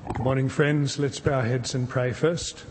Good morning, friends. Let's bow our heads and pray first.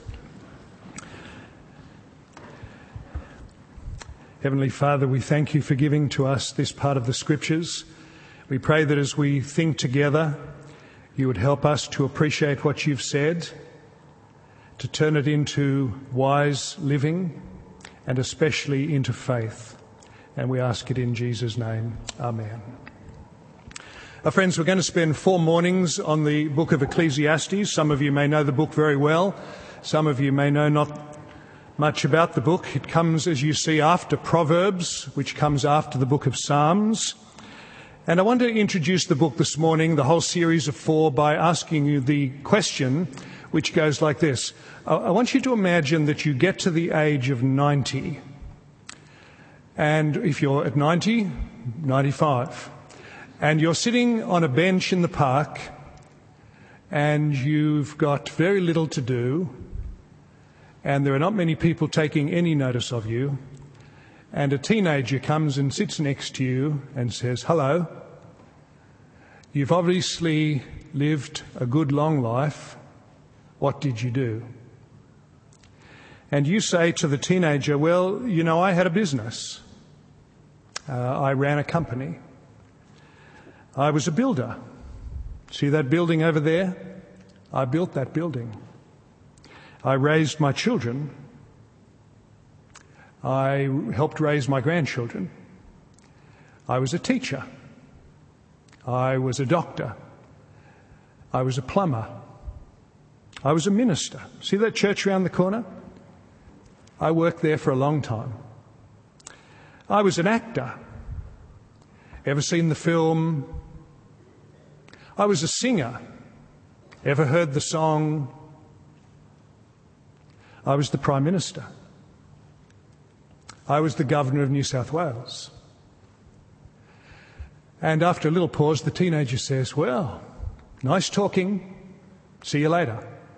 Heavenly Father, we thank you for giving to us this part of the Scriptures. We pray that as we think together, you would help us to appreciate what you've said, to turn it into wise living, and especially into faith. And we ask it in Jesus' name. Amen. Friends, we're going to spend 4 mornings on the book of Ecclesiastes. Some of you may know the book very well. Some of you may know not much about the book. It comes, as you see, after Proverbs, which comes after the book of Psalms. And I want to introduce the book this morning, the whole series of 4, by asking you the question, which goes like this. I want you to imagine that you get to the age of 90. And if you're at 90, 95. And you're sitting on a bench in the park and you've got very little to do and there are not many people taking any notice of you, and a teenager comes and sits next to you and says, "Hello, you've obviously lived a good long life. What did you do?" And you say to the teenager, "Well, you know, I had a business. I ran a company. I was a builder. See that building over there? I built that building. I raised my children. I helped raise my grandchildren. I was a teacher. I was a doctor. I was a plumber. I was a minister. See that church around the corner? I worked there for a long time. I was an actor. Ever seen the film? I was a singer. Ever heard the song? I was the Prime Minister. I was the Governor of New South Wales." And after a little pause, the teenager says, "Well, nice talking. See you later."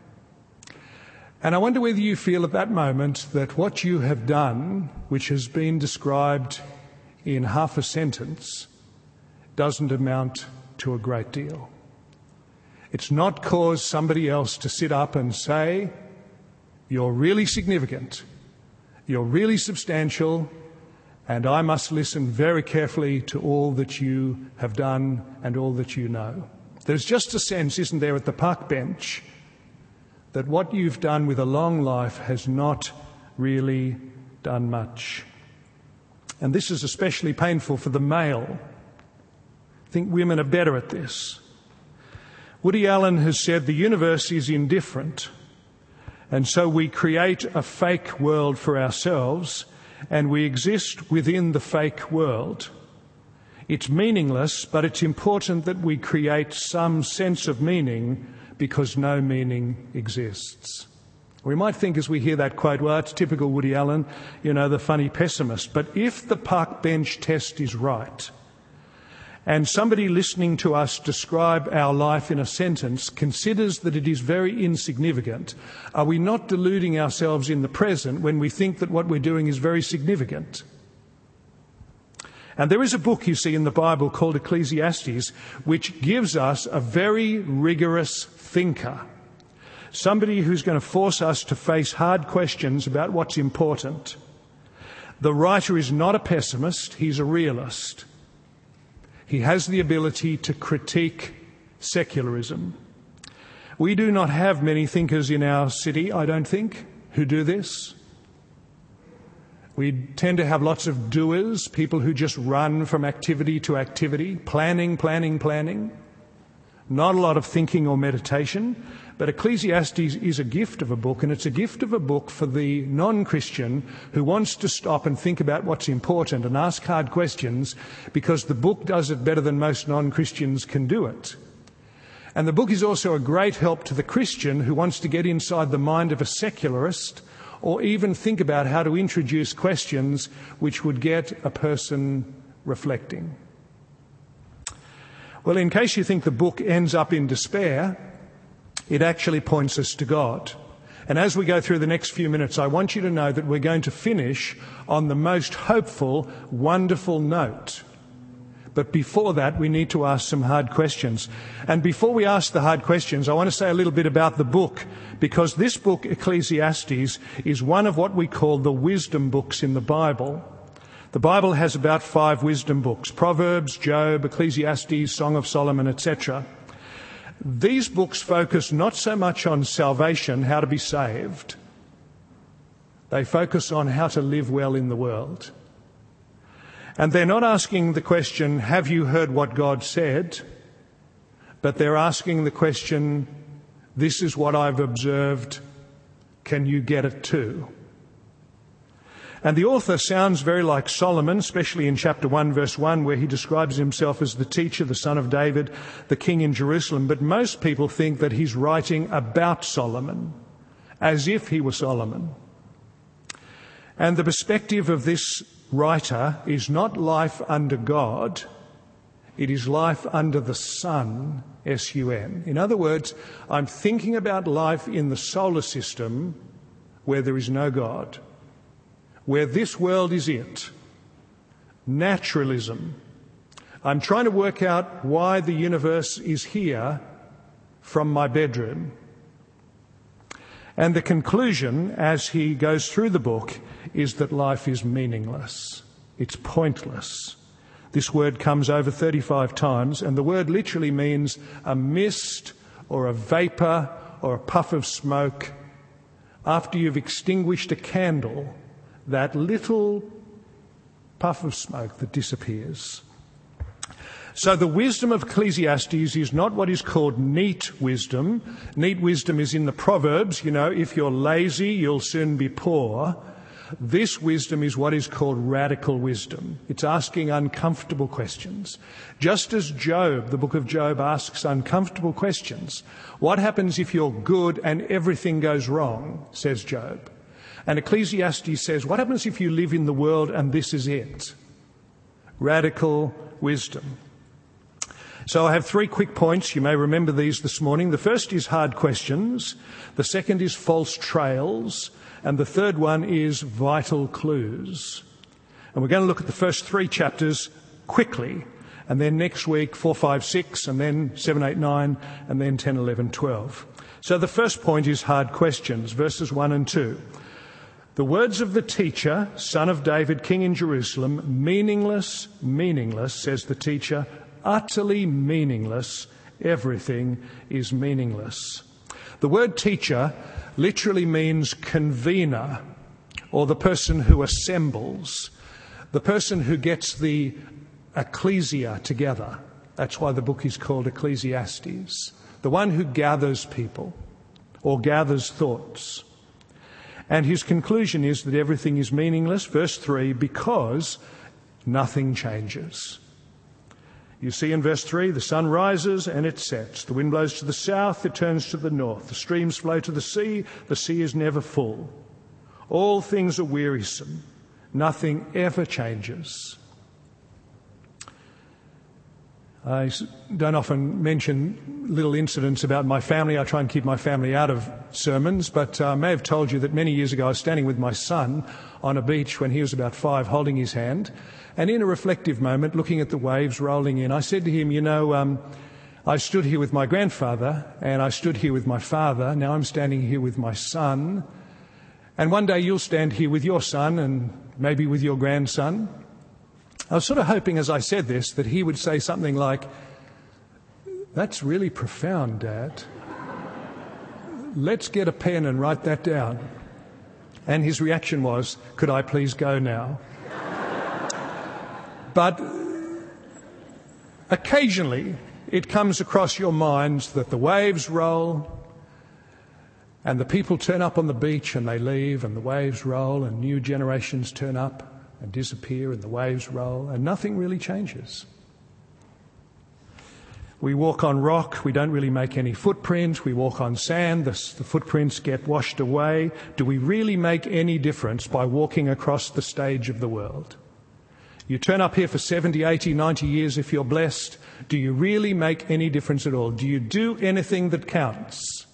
And I wonder whether you feel at that moment that what you have done, which has been described in half a sentence, doesn't amount to a great deal. It's not caused somebody else to sit up and say, "You're really significant, you're really substantial, and I must listen very carefully to all that you have done and all that you know." There's just a sense, isn't there, at the park bench, that what you've done with a long life has not really done much. And this is especially painful for the male. I think women are better at this. Woody Allen has said the universe is indifferent, and so we create a fake world for ourselves, and we exist within the fake world. It's meaningless, but it's important that we create some sense of meaning because no meaning exists. We might think as we hear that quote, well, it's typical Woody Allen, you know, the funny pessimist. But if the park bench test is right, and somebody listening to us describe our life in a sentence considers that it is very insignificant, are we not deluding ourselves in the present when we think that what we're doing is very significant? And there is a book, you see, in the Bible called Ecclesiastes, which gives us a very rigorous thinker, somebody who's going to force us to face hard questions about what's important. The writer is not a pessimist, he's a realist. He has the ability to critique secularism. We do not have many thinkers in our city, I don't think, who do this. We tend to have lots of doers, people who just run from activity to activity, planning. Not a lot of thinking or meditation. But Ecclesiastes is a gift of a book, and it's a gift of a book for the non-Christian who wants to stop and think about what's important and ask hard questions, because the book does it better than most non-Christians can do it. And the book is also a great help to the Christian who wants to get inside the mind of a secularist, or even think about how to introduce questions which would get a person reflecting. Well, in case you think the book ends up in despair, it actually points us to God. And as we go through the next few minutes, I want you to know that we're going to finish on the most hopeful, wonderful note. But before that, we need to ask some hard questions. And before we ask the hard questions, I want to say a little bit about the book, because this book, Ecclesiastes, is one of what we call the wisdom books in the Bible. The Bible has about 5 wisdom books: Proverbs, Job, Ecclesiastes, Song of Solomon, etc. These books focus not so much on salvation, how to be saved. They focus on how to live well in the world. And they're not asking the question, have you heard what God said? But they're asking the question, this is what I've observed, can you get it too? And the author sounds very like Solomon, especially in chapter 1, verse 1, where he describes himself as the teacher, the son of David, the king in Jerusalem. But most people think that he's writing about Solomon, as if he were Solomon. And the perspective of this writer is not life under God, it is life under the sun, S-U-N. In other words, I'm thinking about life in the solar system where there is no God, where this world is it. Naturalism. I'm trying to work out why the universe is here from my bedroom. And the conclusion, as he goes through the book, is that life is meaningless. It's pointless. This word comes over 35 times, and the word literally means a mist or a vapour or a puff of smoke. After you've extinguished a candle, that little puff of smoke that disappears. So the wisdom of Ecclesiastes is not what is called neat wisdom. Neat wisdom is in the Proverbs. You know, if you're lazy, you'll soon be poor. This wisdom is what is called radical wisdom. It's asking uncomfortable questions. Just as Job, the book of Job, asks uncomfortable questions. What happens if you're good and everything goes wrong, says Job. And Ecclesiastes says, what happens if you live in the world and this is it? Radical wisdom. So I have 3 quick points. You may remember these this morning. The first is hard questions. The second is false trails. And the third one is vital clues. And we're going to look at the first 3 chapters quickly. And then next week, 4, 5, 6, and then 7, 8, 9, and then 10, 11, 12. So the first point is hard questions, verses 1 and 2. The words of the teacher, son of David, king in Jerusalem, meaningless, meaningless, says the teacher, utterly meaningless, everything is meaningless. The word teacher literally means convener, or the person who assembles, the person who gets the ecclesia together. That's why the book is called Ecclesiastes, the one who gathers people or gathers thoughts. And his conclusion is that everything is meaningless, verse 3, because nothing changes. You see in verse 3, the sun rises and it sets. The wind blows to the south, it turns to the north. The streams flow to the sea is never full. All things are wearisome. Nothing ever changes. I don't often mention little incidents about my family. I try and keep my family out of sermons, but I may have told you that many years ago I was standing with my son on a beach when he was about 5, holding his hand. And in a reflective moment, looking at the waves rolling in, I said to him, I stood here with my grandfather and I stood here with my father. Now I'm standing here with my son. And one day you'll stand here with your son and maybe with your grandson. I was sort of hoping as I said this that he would say something like, "That's really profound, Dad. Let's get a pen and write that down." And his reaction was, "Could I please go now?" But occasionally it comes across your minds that the waves roll and the people turn up on the beach and they leave, and the waves roll and new generations turn up and disappear and the waves roll and nothing really changes. We walk on rock, we don't really make any footprints. We walk on sand, the footprints get washed away. Do we really make any difference by walking across the stage of the world? You turn up here for 70, 80, 90 years if you're blessed. Do you really make any difference at all? Do you do anything that counts?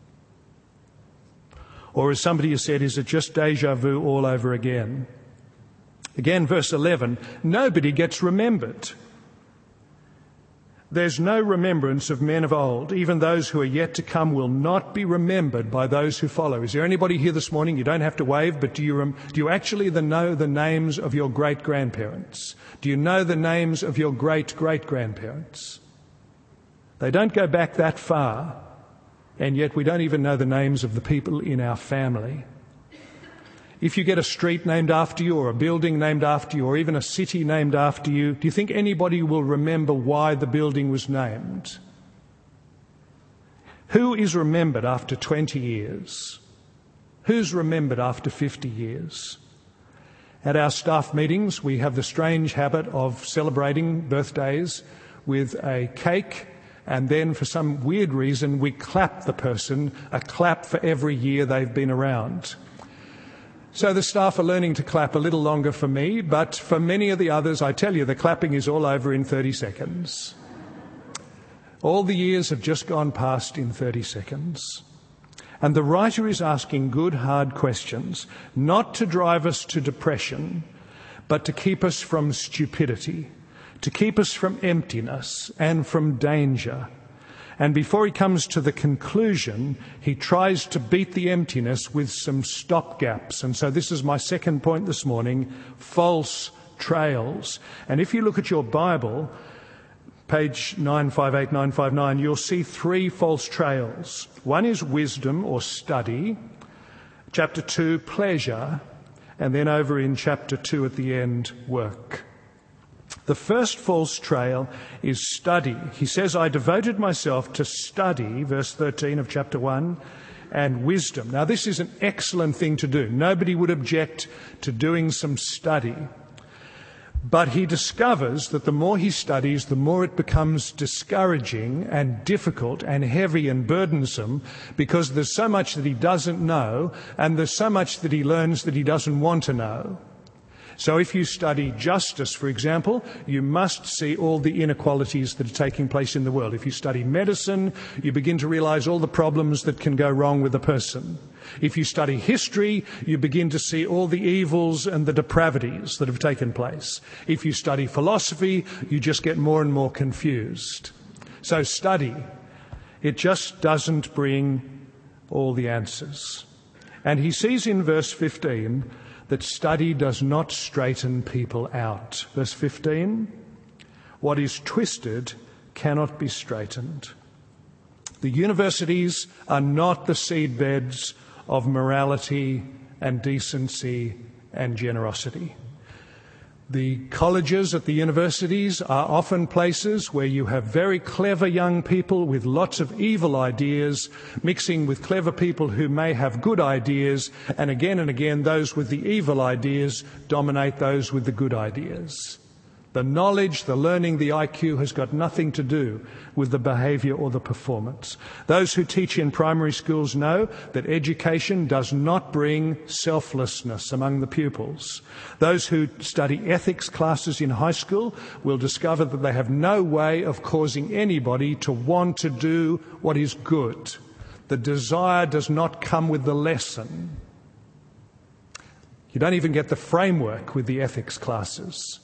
Or as somebody has said, is it just deja vu all over again? Again, verse 11, nobody gets remembered. There's no remembrance of men of old. Even those who are yet to come will not be remembered by those who follow. Is there anybody here this morning? You don't have to wave, but do you actually know the names of your great-grandparents? Do you know the names of your great-great-grandparents? They don't go back that far, and yet we don't even know the names of the people in our family. If you get a street named after you, or a building named after you, or even a city named after you, do you think anybody will remember why the building was named? Who is remembered after 20 years? Who's remembered after 50 years? At our staff meetings, we have the strange habit of celebrating birthdays with a cake, and then for some weird reason we clap the person, a clap for every year they've been around. So the staff are learning to clap a little longer for me, but for many of the others, I tell you, the clapping is all over in 30 seconds. All the years have just gone past in 30 seconds. And the writer is asking good, hard questions, not to drive us to depression, but to keep us from stupidity, to keep us from emptiness and from danger. And before he comes to the conclusion, he tries to beat the emptiness with some stopgaps. And so this is my second point this morning, false trails. And if you look at your Bible, page 958, 959, you'll see three false trails. One is wisdom or study, chapter 2, pleasure, and then over in chapter 2 at the end, work. The first false trail is study. He says, I devoted myself to study, verse 13 of chapter 1, and wisdom. Now, this is an excellent thing to do. Nobody would object to doing some study. But he discovers that the more he studies, the more it becomes discouraging and difficult and heavy and burdensome, because there's so much that he doesn't know, and there's so much that he learns that he doesn't want to know. So if you study justice, for example, you must see all the inequalities that are taking place in the world. If you study medicine, you begin to realize all the problems that can go wrong with a person. If you study history, you begin to see all the evils and the depravities that have taken place. If you study philosophy, you just get more and more confused. So study, it just doesn't bring all the answers. And he sees in verse 15 that study does not straighten people out. Verse 15, what is twisted cannot be straightened. The universities are not the seedbeds of morality and decency and generosity. The colleges at the universities are often places where you have very clever young people with lots of evil ideas mixing with clever people who may have good ideas, and again those with the evil ideas dominate those with the good ideas. The knowledge, the learning, the IQ has got nothing to do with the behaviour or the performance. Those who teach in primary schools know that education does not bring selflessness among the pupils. Those who study ethics classes in high school will discover that they have no way of causing anybody to want to do what is good. The desire does not come with the lesson. You don't even get the framework with the ethics classes.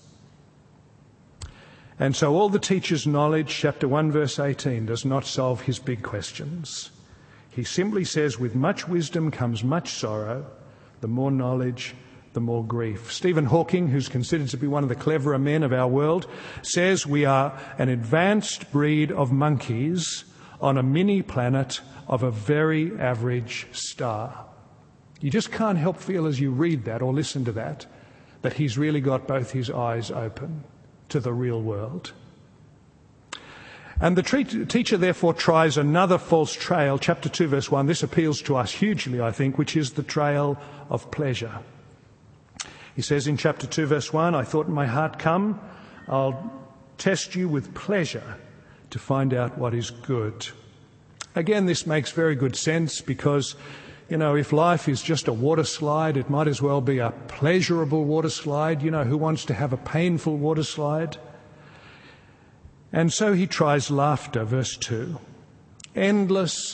And so all the teacher's knowledge, chapter 1, verse 18, does not solve his big questions. He simply says, with much wisdom comes much sorrow. The more knowledge, the more grief. Stephen Hawking, who's considered to be one of the cleverer men of our world, says we are an advanced breed of monkeys on a mini planet of a very average star. You just can't help feel as you read that or listen to that he's really got both his eyes open to the real world. And the teacher therefore tries another false trail, chapter 2, verse 1. This appeals to us hugely, I think, which is the trail of pleasure. He says in chapter 2, verse 1, I thought in my heart, come, I'll test you with pleasure to find out what is good. Again, this makes very good sense because, if life is just a water slide, it might as well be a pleasurable water slide. Who wants to have a painful water slide? And so he tries laughter, verse 2. Endless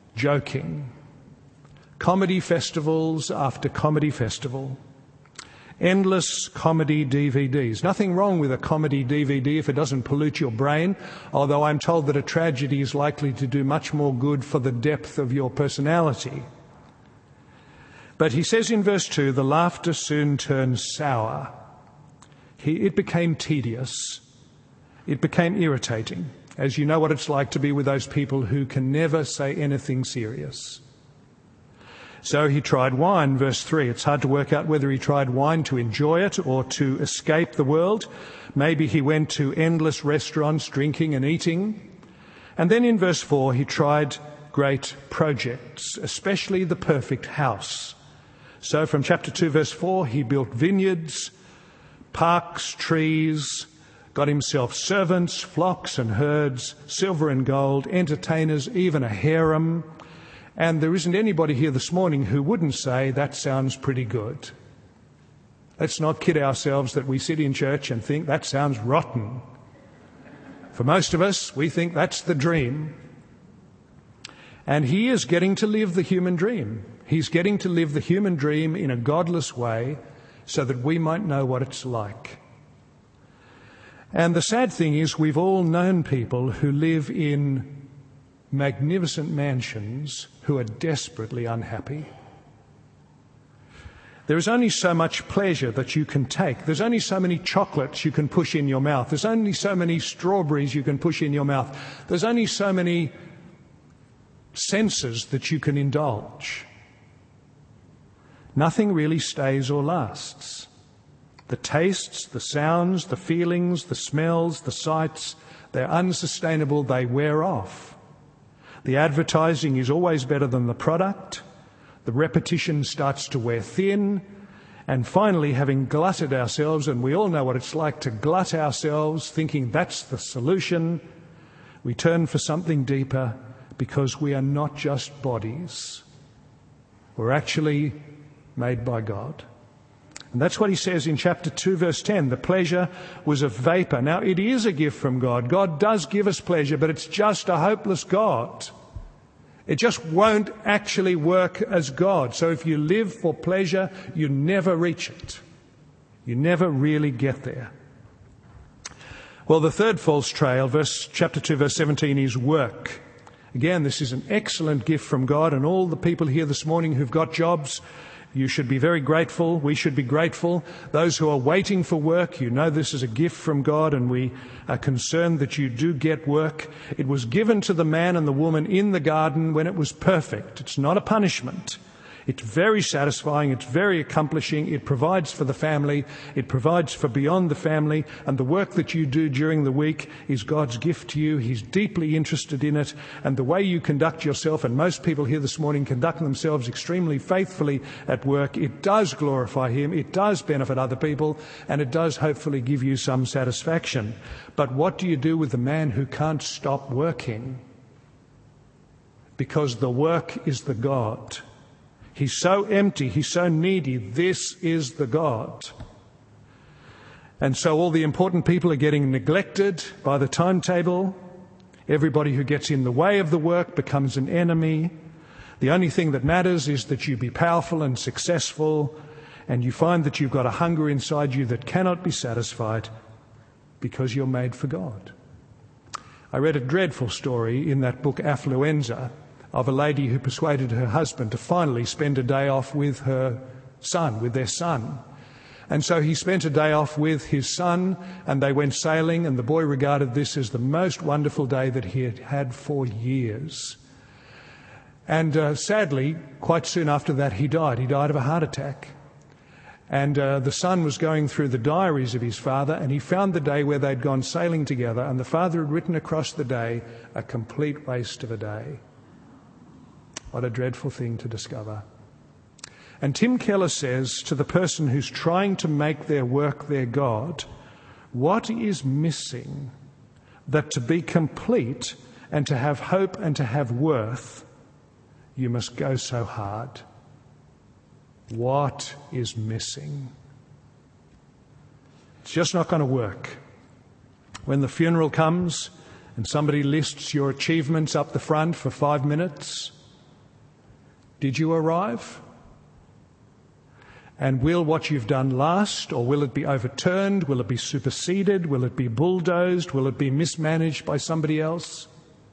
joking. Comedy festivals after comedy festival. Endless comedy DVDs. Nothing wrong with a comedy DVD if it doesn't pollute your brain, although I'm told that a tragedy is likely to do much more good for the depth of your personality. But he says in verse 2, the laughter soon turned sour. It became tedious. It became irritating, as you know what it's like to be with those people who can never say anything serious. So he tried wine, verse 3. It's hard to work out whether he tried wine to enjoy it or to escape the world. Maybe he went to endless restaurants, drinking and eating. And then in verse 4, he tried great projects, especially the perfect house. So from chapter 2, verse 4, he built vineyards, parks, trees, got himself servants, flocks and herds, silver and gold, entertainers, even a harem. And there isn't anybody here this morning who wouldn't say that sounds pretty good. Let's not kid ourselves that we sit in church and think that sounds rotten. For most of us, we think that's the dream. And he is getting to live the human dream. He's getting to live the human dream in a godless way so that we might know what it's like. And the sad thing is we've all known people who live in magnificent mansions who are desperately unhappy. There is only so much pleasure that you can take. There's only so many chocolates you can push in your mouth. There's only so many strawberries you can push in your mouth. There's only so many senses that you can indulge. Nothing really stays or lasts. The tastes, the sounds, the feelings, the smells, the sights, they're unsustainable, they wear off. The advertising is always better than the product. The repetition starts to wear thin. And finally, having glutted ourselves, and we all know what it's like to glut ourselves, thinking that's the solution, we turn for something deeper because we are not just bodies. We're actually made by God. And that's what he says in chapter 2, verse 10. The pleasure was a vapor. Now, it is a gift from God. God does give us pleasure, but it's just a hopeless God. It just won't actually work as God. So if you live for pleasure, you never reach it. You never really get there. Well, the third false trail, chapter 2, verse 17, is work. Again, this is an excellent gift from God, and all the people here this morning who've got jobs, you should be very grateful. We should be grateful. Those who are waiting for work, you know this is a gift from God, and we are concerned that you do get work. It was given to the man and the woman in the garden when it was perfect. It's not a punishment. It's very satisfying. It's very accomplishing. It provides for the family. It provides for beyond the family. And the work that you do during the week is God's gift to you. He's deeply interested in it. And the way you conduct yourself, and most people here this morning conduct themselves extremely faithfully at work, it does glorify Him. It does benefit other people. And it does hopefully give you some satisfaction. But what do you do with the man who can't stop working? Because the work is the God. He's so empty, he's so needy. This is the God. And so all the important people are getting neglected by the timetable. Everybody who gets in the way of the work becomes an enemy. The only thing that matters is that you be powerful and successful, and you find that you've got a hunger inside you that cannot be satisfied because you're made for God. I read a dreadful story in that book, Affluenza, of a lady who persuaded her husband to finally spend a day off with their son. And so he spent a day off with his son, and they went sailing, and the boy regarded this as the most wonderful day that he had had for years. And sadly, quite soon after that, he died. He died of a heart attack. And the son was going through the diaries of his father, and he found the day where they'd gone sailing together, and the father had written across the day, "A complete waste of a day." What a dreadful thing to discover. And Tim Keller says to the person who's trying to make their work their God, what is missing that to be complete and to have hope and to have worth, you must go so hard? What is missing? It's just not going to work. When the funeral comes and somebody lists your achievements up the front for 5 minutes, did you arrive? And will what you've done last, or will it be overturned? Will it be superseded? Will it be bulldozed? Will it be mismanaged by somebody else?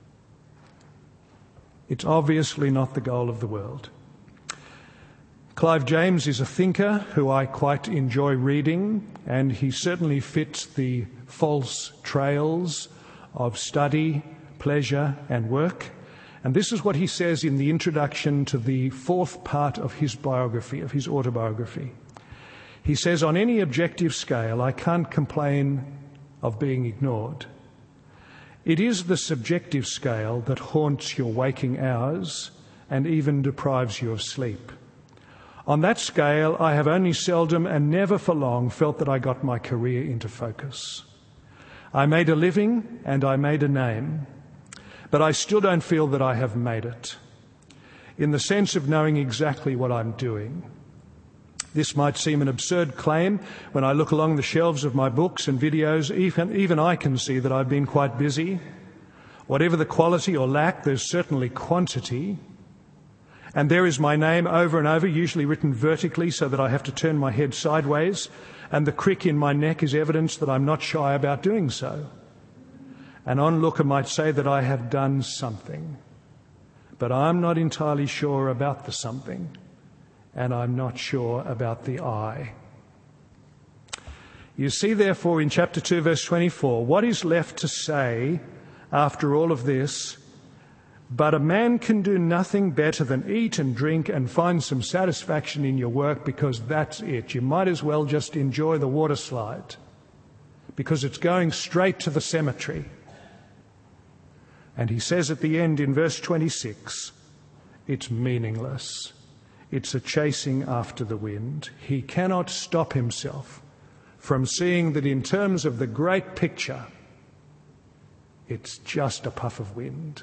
It's obviously not the goal of the world. Clive James is a thinker who I quite enjoy reading, and he certainly fits the false trails of study, pleasure, and work. And this is what he says in the introduction to the fourth part of his biography, of his autobiography. He says, on any objective scale, I can't complain of being ignored. It is the subjective scale that haunts your waking hours and even deprives you of sleep. On that scale, I have only seldom and never for long felt that I got my career into focus. I made a living and I made a name, but I still don't feel that I have made it, in the sense of knowing exactly what I'm doing. This might seem an absurd claim. When I look along the shelves of my books and videos, even I can see that I've been quite busy. Whatever the quality or lack, there's certainly quantity. And there is my name over and over, usually written vertically so that I have to turn my head sideways, and the crick in my neck is evidence that I'm not shy about doing so. An onlooker might say that I have done something, but I'm not entirely sure about the something, and I'm not sure about the I. You see, therefore, in chapter 2, verse 24, what is left to say after all of this? But a man can do nothing better than eat and drink and find some satisfaction in your work, because that's it. You might as well just enjoy the water slide, because it's going straight to the cemetery. And he says at the end in verse 26, it's meaningless. It's a chasing after the wind. He cannot stop himself from seeing that in terms of the great picture, it's just a puff of wind.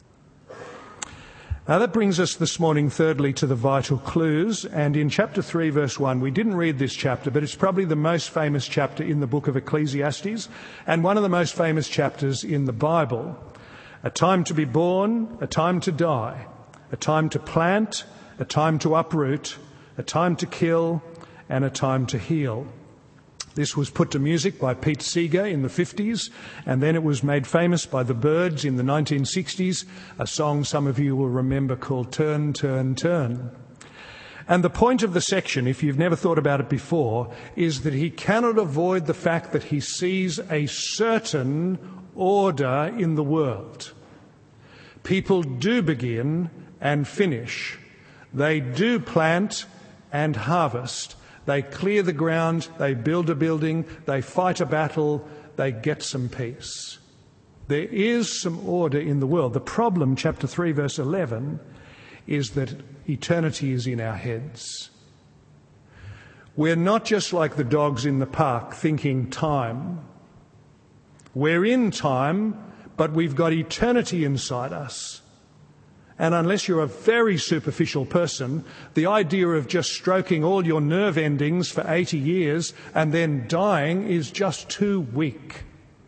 Now that brings us this morning, thirdly, to the vital clues. And in chapter 3, verse 1, we didn't read this chapter, but it's probably the most famous chapter in the book of Ecclesiastes and one of the most famous chapters in the Bible. A time to be born, a time to die, a time to plant, a time to uproot, a time to kill, and a time to heal. This was put to music by Pete Seeger in the 50s, and then it was made famous by the Byrds in the 1960s, a song some of you will remember called Turn, Turn, Turn. And the point of the section, if you've never thought about it before, is that he cannot avoid the fact that he sees a certain order in the world. People do begin and finish. They do plant and harvest. They clear the ground, they build a building, they fight a battle, they get some peace. There is some order in the world. The problem, chapter 3, verse 11, is that eternity is in our heads. We're not just like the dogs in the park thinking time. We're in time, but we've got eternity inside us. And unless you're a very superficial person, the idea of just stroking all your nerve endings for 80 years and then dying is just too weak.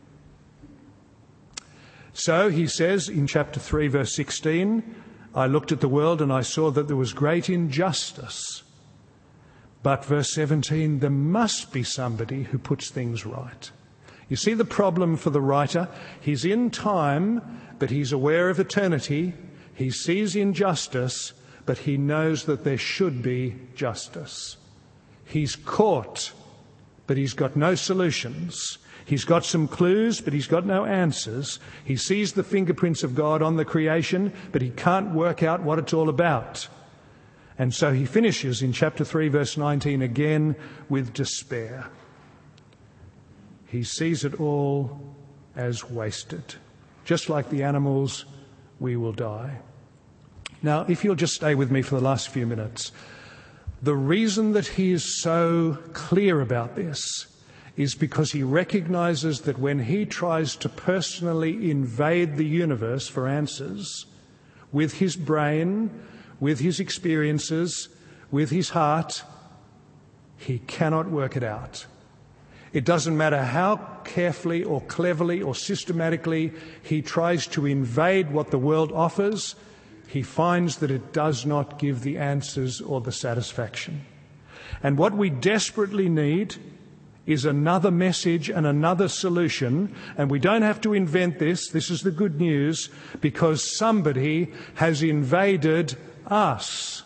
So he says in chapter 3, verse 16, I looked at the world and I saw that there was great injustice. But verse 17, there must be somebody who puts things right. You see the problem for the writer? He's in time, but he's aware of eternity. He sees injustice, but he knows that there should be justice. He's caught, but he's got no solutions. He's got some clues, but he's got no answers. He sees the fingerprints of God on the creation, but he can't work out what it's all about. And so he finishes in chapter 3, verse 19 again with despair. He sees it all as wasted. Just like the animals, we will die. Now, if you'll just stay with me for the last few minutes, the reason that he is so clear about this is because he recognizes that when he tries to personally invade the universe for answers, with his brain, with his experiences, with his heart, he cannot work it out. It doesn't matter how carefully or cleverly or systematically he tries to invade what the world offers, he finds that it does not give the answers or the satisfaction. And what we desperately need is another message and another solution. And we don't have to invent this. This is the good news, because somebody has invaded us.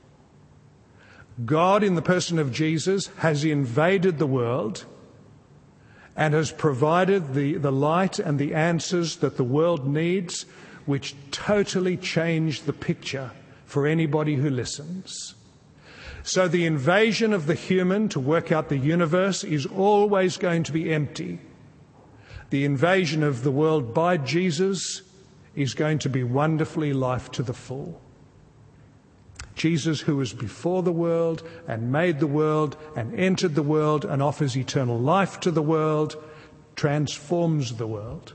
God, in the person of Jesus, has invaded the world and has provided the light and the answers that the world needs, which totally change the picture for anybody who listens. So the invasion of the human to work out the universe is always going to be empty. The invasion of the world by Jesus is going to be wonderfully life to the full. Jesus, who was before the world and made the world and entered the world and offers eternal life to the world, transforms the world.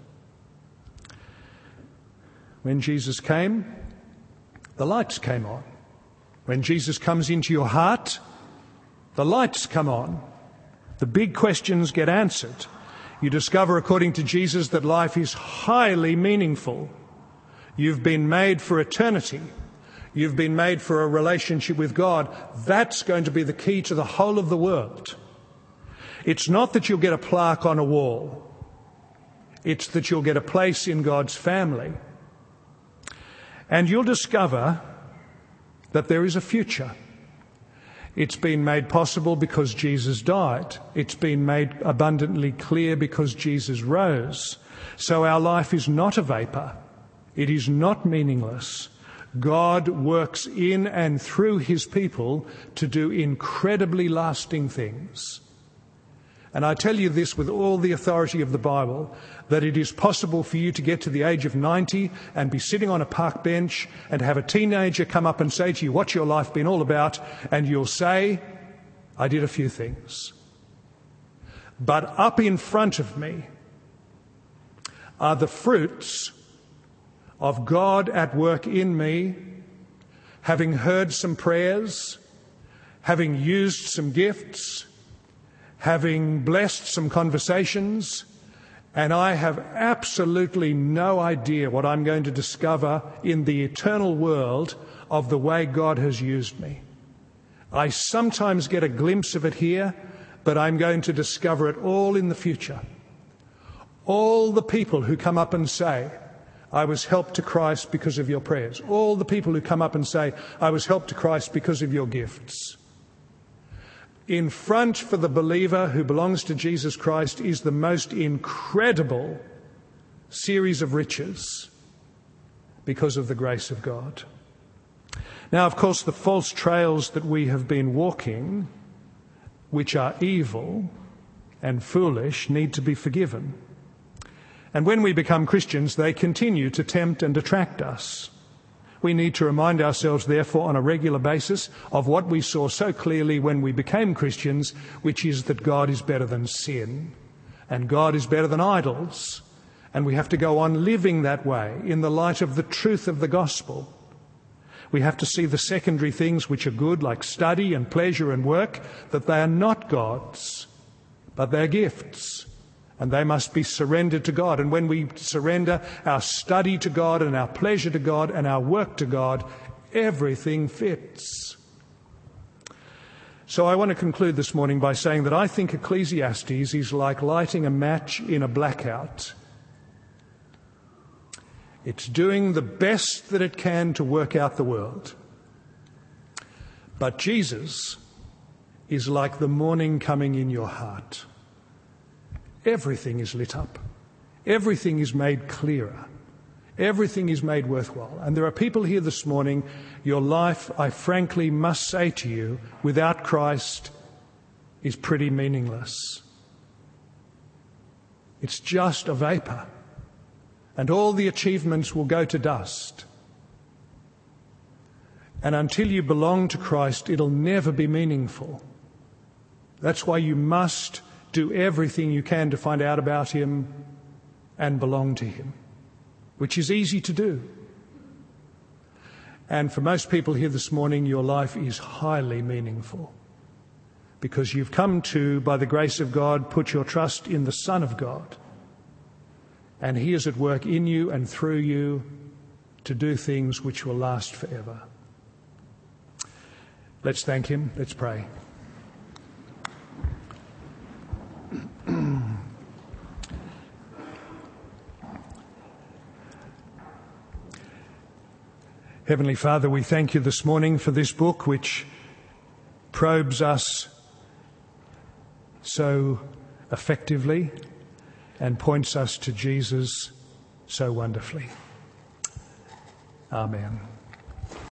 When Jesus came, the lights came on. When Jesus comes into your heart, the lights come on. The big questions get answered. You discover, according to Jesus, that life is highly meaningful. You've been made for eternity. You've been made for a relationship with God. That's going to be the key to the whole of the world. It's not that you'll get a plaque on a wall. It's that you'll get a place in God's family. And you'll discover that there is a future. It's been made possible because Jesus died. It's been made abundantly clear because Jesus rose. So our life is not a vapor. It is not meaningless. God works in and through his people to do incredibly lasting things. And I tell you this with all the authority of the Bible, that it is possible for you to get to the age of 90 and be sitting on a park bench and have a teenager come up and say to you, "What's your life been all about?" And you'll say, "I did a few things." But up in front of me are the fruits of God at work in me, having heard some prayers, having used some gifts, having blessed some conversations, and I have absolutely no idea what I'm going to discover in the eternal world of the way God has used me. I sometimes get a glimpse of it here, but I'm going to discover it all in the future. All the people who come up and say, "I was helped to Christ because of your prayers." All the people who come up and say, "I was helped to Christ because of your gifts." In front for the believer who belongs to Jesus Christ is the most incredible series of riches because of the grace of God. Now, of course, the false trails that we have been walking, which are evil and foolish, need to be forgiven. And when we become Christians, they continue to tempt and attract us. We need to remind ourselves, therefore, on a regular basis of what we saw so clearly when we became Christians, which is that God is better than sin, and God is better than idols. And we have to go on living that way in the light of the truth of the gospel. We have to see the secondary things which are good, like study and pleasure and work, that they are not gods, but they're gifts. And they must be surrendered to God. And when we surrender our study to God and our pleasure to God and our work to God, everything fits. So I want to conclude this morning by saying that I think Ecclesiastes is like lighting a match in a blackout. It's doing the best that it can to work out the world. But Jesus is like the morning coming in your heart. Everything is lit up. Everything is made clearer. Everything is made worthwhile. And there are people here this morning, your life, I frankly must say to you, without Christ is pretty meaningless. It's just a vapor. And all the achievements will go to dust. And until you belong to Christ, it'll never be meaningful. That's why you must do everything you can to find out about him and belong to him, which is easy to do. And for most people here this morning, your life is highly meaningful because you've come to, by the grace of God, put your trust in the Son of God. And he is at work in you and through you to do things which will last forever. Let's thank him. Let's pray. Heavenly Father, we thank you this morning for this book which probes us so effectively and points us to Jesus so wonderfully. Amen.